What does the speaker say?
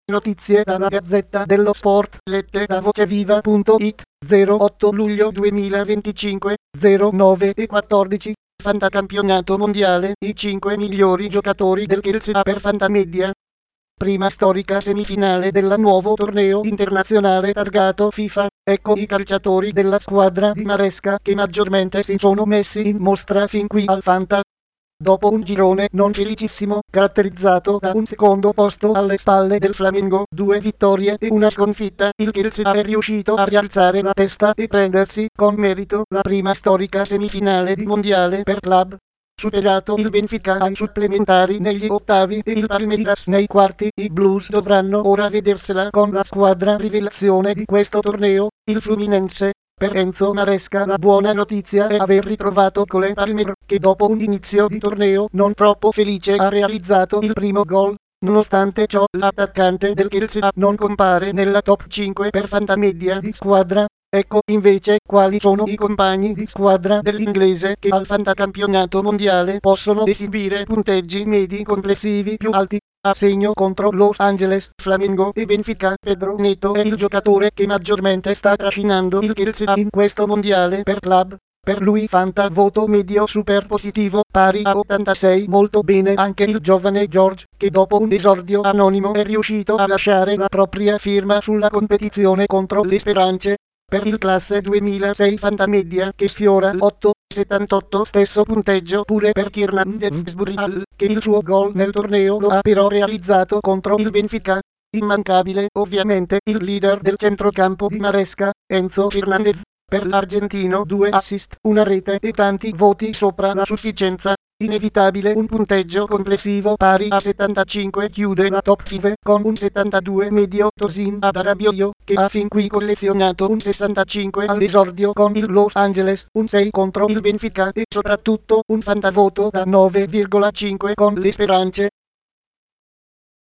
Notizie dalla Gazzetta dello Sport, lette da voceviva.it, 08 luglio 2025, 09 e 14. Fantacampionato mondiale, i 5 migliori giocatori del Chelsea per Fantamedia. Prima storica semifinale del nuovo torneo internazionale targato FIFA. Ecco i calciatori della squadra di Maresca che maggiormente si sono messi in mostra fin qui al Fanta. Dopo un girone non felicissimo, caratterizzato da un secondo posto alle spalle del Flamengo, 2 vittorie e una sconfitta, il Chelsea è riuscito a rialzare la testa e prendersi, con merito, la prima storica semifinale di mondiale per club. Superato il Benfica ai supplementari negli ottavi e il Palmeiras nei quarti, i Blues dovranno ora vedersela con la squadra rivelazione di questo torneo, il Fluminense. Per Enzo Maresca la buona notizia è aver ritrovato Cole Palmer, che dopo un inizio di torneo non troppo felice ha realizzato il primo gol. Nonostante ciò, l'attaccante del Chelsea non compare nella top 5 per Fantamedia di squadra. Ecco invece quali sono i compagni di squadra dell'inglese che al Fantacampionato mondiale possono esibire punteggi medi complessivi più alti. A segno contro Los Angeles, Flamengo e Benfica, Pedro Neto è il giocatore che maggiormente sta trascinando il Chelsea in questo mondiale per club. Per lui Fanta voto medio super positivo, pari a 86. Molto bene anche il giovane George, che dopo un esordio anonimo è riuscito a lasciare la propria firma sulla competizione contro le speranze. Per il classe 2006 Fantamedia che sfiora l'8,78 stesso punteggio pure per Kiernan Devsbury, che il suo gol nel torneo lo ha però realizzato contro il Benfica. Immancabile ovviamente il leader del centrocampo di Maresca, Enzo Fernandez. Per l'argentino 2 assist, una rete e tanti voti sopra la sufficienza. Inevitabile un punteggio complessivo pari a 75 chiude la top 5 con un 72 medio. Tosin Adarabioio, che ha fin qui collezionato un 65 all'esordio con il Los Angeles, un 6 contro il Benfica e soprattutto un fantavoto da 9,5 con le speranze.